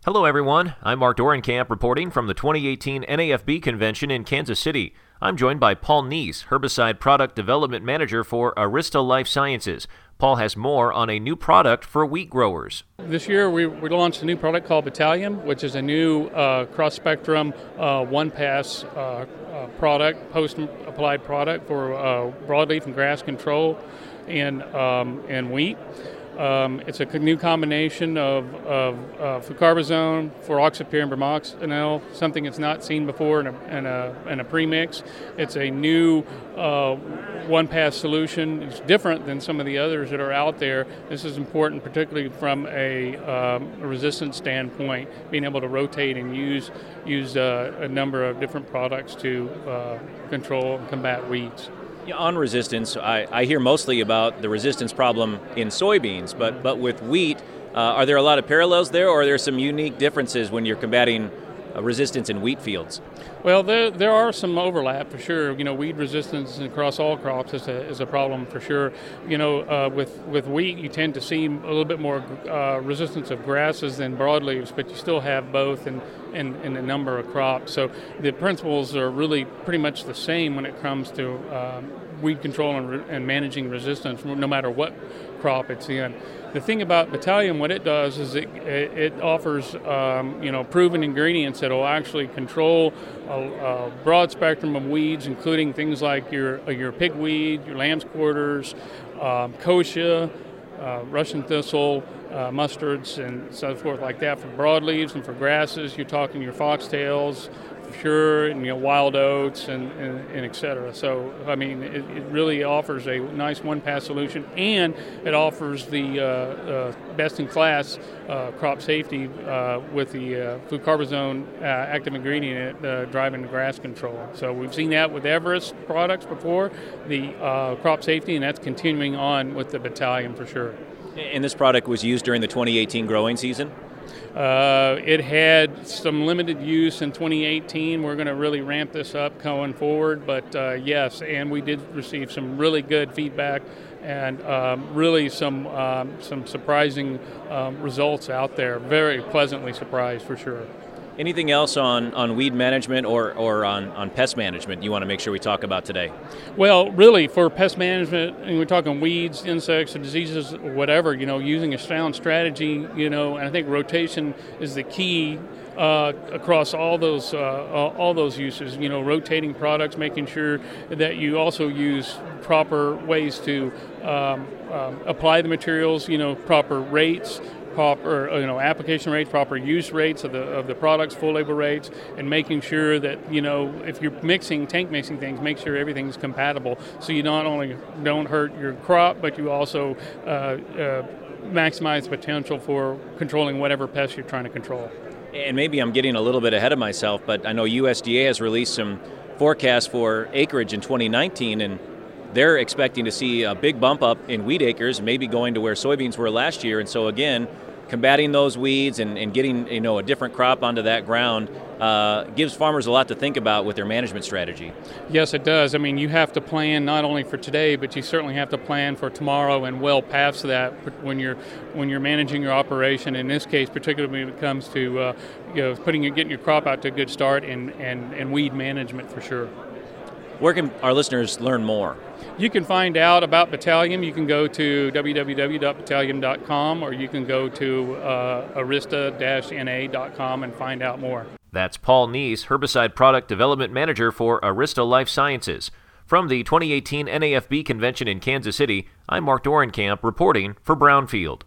Hello, everyone. I'm Mark Dorenkamp reporting from the 2018 NAFB convention in Kansas City. I'm joined by Paul Neese, Herbicide Product Development Manager for Arista Life Sciences. Paul has more on a new product for wheat growers. This year we launched a new product called Battalium, which is a new cross-spectrum one-pass product, post-applied product for broadleaf and grass control and wheat. It's a new combination of flucarbazone, fluroxypyr, and bromoxynil, something that's not seen before in a premix. It's a new one-pass solution. It's different than some of the others that are out there. This is important, particularly from a resistance standpoint, being able to rotate and use a number of different products to control and combat weeds. On resistance, I hear mostly about the resistance problem in soybeans, but with wheat, are there a lot of parallels there, or are there some unique differences when you're combating resistance in wheat fields? Well, there are some overlap for sure. Weed resistance across all crops is a problem for sure. With wheat, you tend to see a little bit more resistance of grasses than broadleaves, but you still have both in a number of crops. So the principles are really pretty much the same when it comes to weed control and managing resistance, no matter what crop it's in. The thing about Battalium, what it does is it offers proven ingredients that will actually control a broad spectrum of weeds, including things like your pigweed, your lamb's quarters, kochia, Russian thistle, mustards, and so forth like that. For broadleaves and for grasses, you're talking your foxtails, for sure, and wild oats and et cetera. So, it really offers a nice one-pass solution, and it offers the best-in-class crop safety with the flucarbazone active ingredient driving the grass control. So we've seen that with Everest products before, the crop safety, and that's continuing on with the Battalium for sure. And this product was used during the 2018 growing season? It had some limited use in 2018. We're going to really ramp this up going forward, but yes, and we did receive some really good feedback and really some surprising results out there. Very pleasantly surprised for sure. Anything else on weed management or on pest management you want to make sure we talk about today? Well, really, for pest management, and we're talking weeds, insects, or diseases, whatever, using a sound strategy, and I think rotation is the key across all those uses. Rotating products, making sure that you also use proper ways to apply the materials, proper rates, proper application rates, proper use rates of the products, full label rates, and making sure that if you're tank mixing things, make sure everything's compatible, so you not only don't hurt your crop, but you also maximize the potential for controlling whatever pests you're trying to control. And maybe I'm getting a little bit ahead of myself, but I know USDA has released some forecasts for acreage in 2019, and they're expecting to see a big bump up in wheat acres, maybe going to where soybeans were last year. And so again, combating those weeds and getting a different crop onto that ground gives farmers a lot to think about with their management strategy. Yes, it does. You have to plan not only for today, but you certainly have to plan for tomorrow and well past that when you're managing your operation. In this case, particularly when it comes to getting your crop out to a good start and weed management for sure. Where can our listeners learn more? You can find out about Battalium. You can go to www.battalium.com, or you can go to arista-na.com and find out more. That's Paul Neese, Herbicide Product Development Manager for Arista Life Sciences. From the 2018 NAFB convention in Kansas City, I'm Mark Dorenkamp reporting for Brownfield.